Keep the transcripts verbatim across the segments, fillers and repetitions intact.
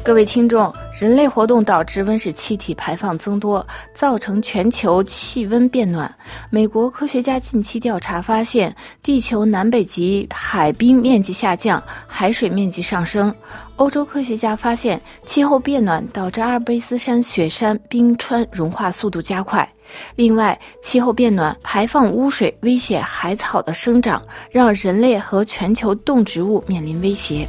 各位听众，人类活动导致温室气体排放增多，造成全球气温变暖。美国科学家近期调查发现，地球南北极海冰面积下降，海水面积上升。欧洲科学家发现，气候变暖导致阿尔卑斯山雪山冰川融化速度加快。另外，气候变暖排放污水，威胁海草的生长，让人类和全球动植物面临威胁。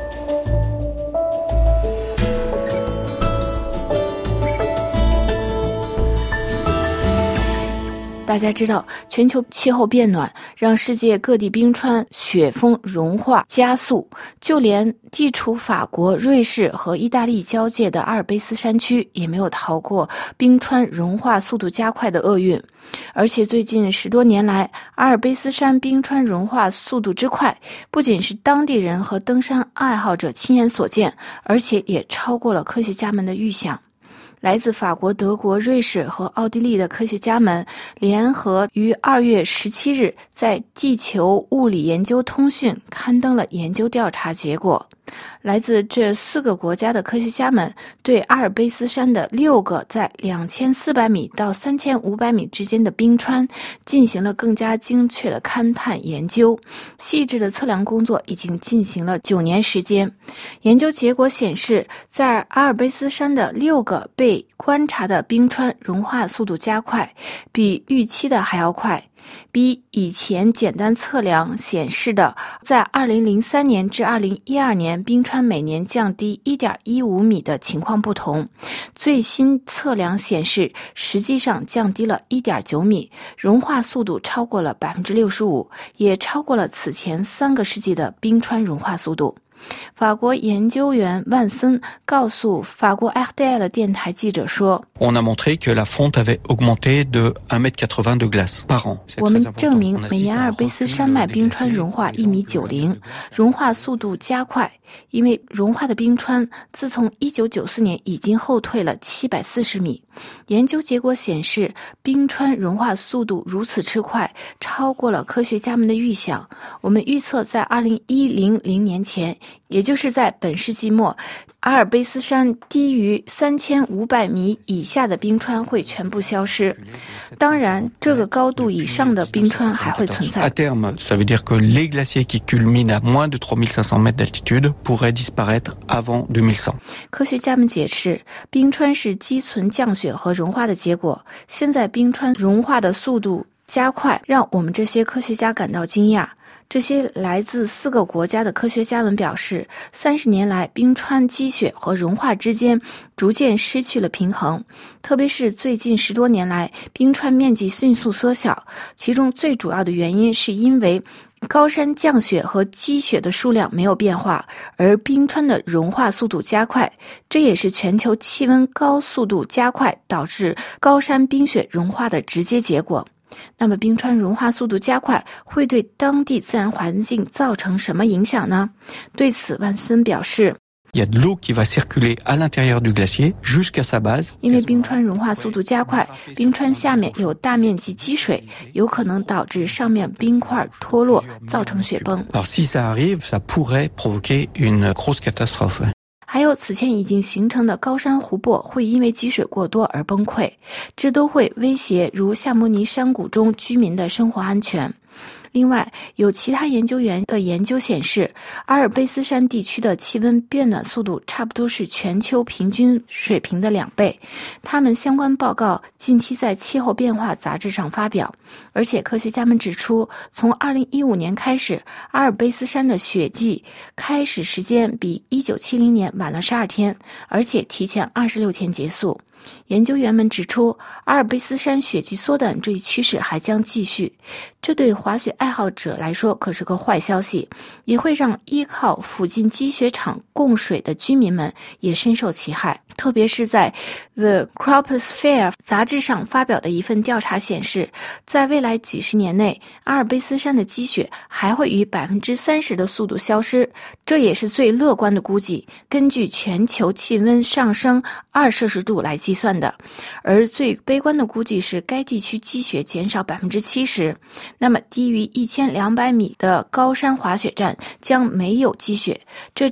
大家知道，全球气候变暖让世界各地冰川、雪峰融化加速，就连地处法国、瑞士和意大利交界的阿尔卑斯山区也没有逃过冰川融化速度加快的厄运。而且最近十多年来，阿尔卑斯山冰川融化速度之快，不仅是当地人和登山爱好者亲眼所见，而且也超过了科学家们的预想。来自法国、德国、瑞士和奥地利的科学家们联合于二月十七日在《地球物理研究通讯》刊登了研究调查结果。来自这四个国家的科学家们对阿尔卑斯山的六个在两千四百米到三千五百米之间的冰川进行了更加精确的勘探研究，细致的测量工作已经进行了九年时间。研究结果显示，在阿尔卑斯山的六个被观察的冰川融化速度加快，比预期的还要快。比以前简单测量显示的在二零零三年至二零一二年冰川每年降低 一点一五米的情况不同，最新测量显示实际上降低了 一点九米，融化速度超过了 百分之六十五， 也超过了此前三个世纪的冰川融化速度。法国研究员万森告诉法国 R T L 电台记者说， On a montré que la fonte avait augmenté de un mètre quatre-vingts de glace par an. 我们证明每年阿尔卑斯山脉冰川融化一米九零，融化速度加快，因为融化的冰川自从一九九四年已经后退了七百四十米。研究结果显示，冰川融化速度如此之快，超过了科学家们的预想。我们预测在二零一零年前，也就是在本世纪末，阿尔卑斯山低于三千五百米以下的冰川会全部消失。当然，这个高度以上的冰川还会存在。 À terme, ça veut dire que les glaciers qui culminent à moins de trois mille cinq cents mètres d'altitude pourraient disparaître avant deux mille cent. 科学家们解释，冰川是积存降雪和融化的结果。现在冰川融化的速度加快，让我们这些科学家感到惊讶。这些来自四个国家的科学家们表示，三十年来冰川积雪和融化之间逐渐失去了平衡，特别是最近十多年来，冰川面积迅速缩小，其中最主要的原因是因为高山降雪和积雪的数量没有变化，而冰川的融化速度加快，这也是全球气温高速度加快导致高山冰雪融化的直接结果。那么冰川融化速度加快会对当地自然环境造成什么影响呢？对此，万森表示， Il y a de l'eau qui va circuler à l'intérieur du glacier jusqu'à sa base. 因为冰川融化速度加快，冰川下面有大面积积水，有可能导致上面冰块脱落，造成雪崩。 Alors si ça arrive, ça pourrait provoquer une grosse catastrophe. 还有此前已经形成的高山湖泊会因为积水过多而崩溃，这都会威胁如夏慕尼山谷中居民的生活安全。另外，有其他研究员的研究显示，阿尔卑斯山地区的气温变暖速度差不多是全球平均水平的两倍。他们相关报告近期在《气候变化》杂志上发表，而且科学家们指出，从二零一五年开始，阿尔卑斯山的雪季开始时间比一九七零年晚了十二天，而且提前二十六天结束。研究员们指出，阿尔卑斯山雪季缩短这一趋势还将继续，这对滑雪爱好者来说可是个坏消息，也会让依靠附近积雪场供水的居民们也深受其害。特别是在 The Cryosphere 杂志上发表的一份调查显示，在未来几十年内，阿尔卑斯山的积雪还会以 百分之三十 的速度消失，这也是最乐观的估计，根据全球气温上升二摄氏度来计算的。而最悲观的估计是该地区积雪减少 百分之七十， 那么低于一千两百米的高山滑雪站将没有积雪，这站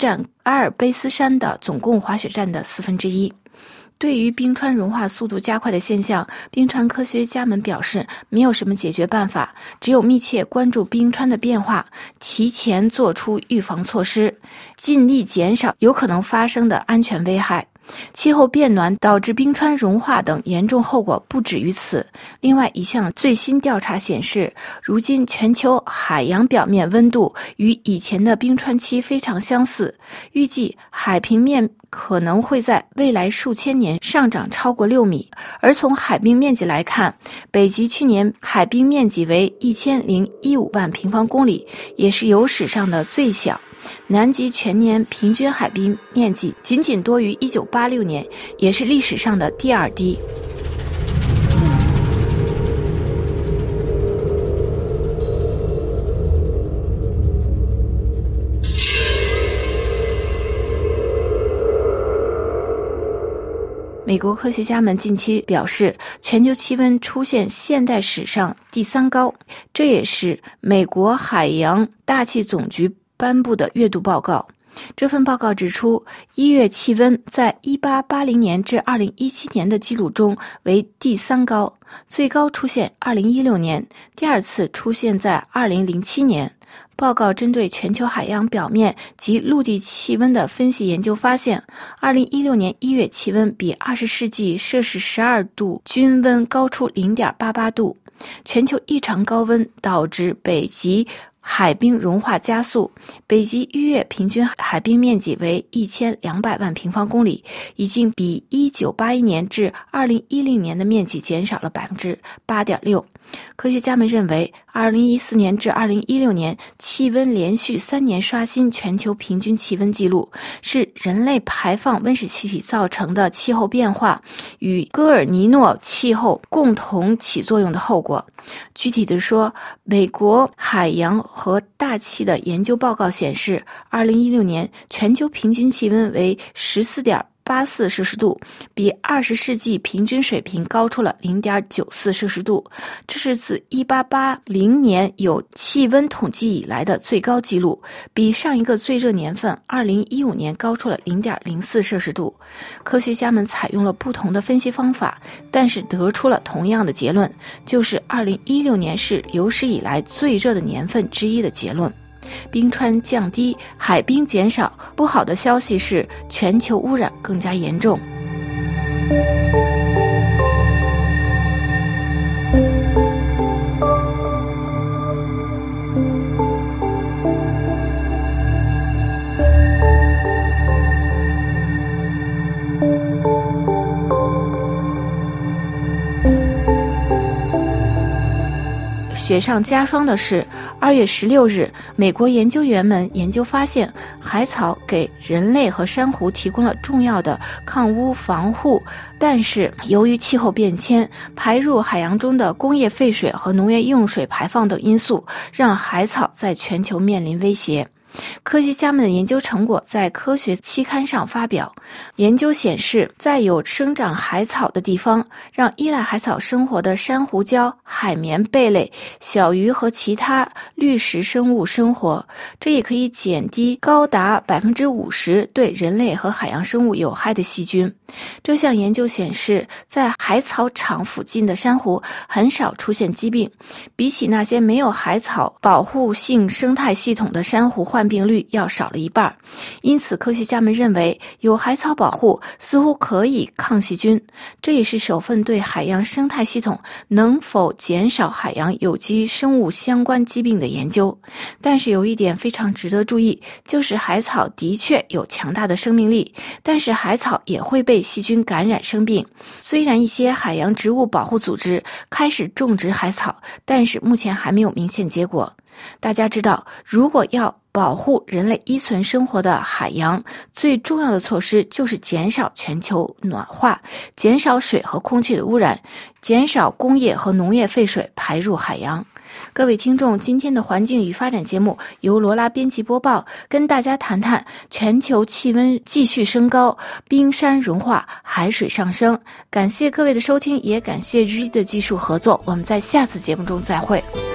阿尔卑斯山的总共滑雪站的四分之一。对于冰川融化速度加快的现象，冰川科学家们表示没有什么解决办法，只有密切关注冰川的变化，提前做出预防措施，尽力减少有可能发生的安全危害。气候变暖导致冰川融化等严重后果不止于此。另外，一项最新调查显示，如今全球海洋表面温度与以前的冰川期非常相似，预计海平面可能会在未来数千年上涨超过六米。而从海冰面积来看，北极去年海冰面积为一千零一十五万平方公里，也是有史上的最小。南极全年平均海冰面积仅仅多于一九八六年，也是历史上的第二低。美国科学家们近期表示，全球气温出现现代史上第三高，这也是美国海洋大气总局颁布的月度报告。这份报告指出，一月气温在一八八零年至二零一七年的记录中为第三高，最高出现二零一六年，第二次出现在二零零七年。报告针对全球海洋表面及陆地气温的分析研究发现，二零一六年一月气温比二十世纪摄氏十二度均温高出 零点八八度。全球异常高温导致北极海冰融化加速，北极一月平均海冰面积为一千两百万平方公里，已经比一九八一年至二零一零年的面积减少了 百分之八点六。科学家们认为，二零一四年至二零一六年气温连续三年刷新全球平均气温记录，是人类排放温室气体造成的气候变化与戈尔尼诺气候共同起作用的后果。具体的说，美国海洋和大气的研究报告显示，二零一六年全球平均气温为 十四点八四摄氏度，比二十世纪平均水平高出了 零点九四摄氏度，这是自一八八零年有气温统计以来的最高纪录，比上一个最热年份二零一五年高出了 零点零四摄氏度。科学家们采用了不同的分析方法，但是得出了同样的结论，就是二零一六年是有史以来最热的年份之一的结论。冰川降低，海冰减少，不好的消息是全球污染更加严重。雪上加霜的是，二月十六日，美国研究员们研究发现，海草给人类和珊瑚提供了重要的抗污防护，但是由于气候变迁、排入海洋中的工业废水和农业用水排放等因素，让海草在全球面临威胁。科学家们的研究成果在科学期刊上发表。研究显示，在有生长海草的地方，让依赖海草生活的珊瑚礁、海绵、贝类、小鱼和其他绿食生物生活，这也可以减低高达 百分之五十 对人类和海洋生物有害的细菌。这项研究显示，在海草场附近的珊瑚很少出现疾病，比起那些没有海草保护性生态系统的珊瑚，患病率要少了一半。因此，科学家们认为有海草保护似乎可以抗细菌，这也是首份对海洋生态系统能否减少海洋有机生物相关疾病的研究。但是有一点非常值得注意，就是海草的确有强大的生命力，但是海草也会被细菌感染生病。虽然一些海洋植物保护组织开始种植海草，但是目前还没有明显结果。大家知道，如果要保护人类依存生活的海洋，最重要的措施就是减少全球暖化，减少水和空气的污染，减少工业和农业废水排入海洋。各位听众，今天的环境与发展节目由罗拉编辑播报，跟大家谈谈全球气温继续升高，冰山融化，海水上升。感谢各位的收听，也感谢日一的技术合作，我们在下次节目中再会。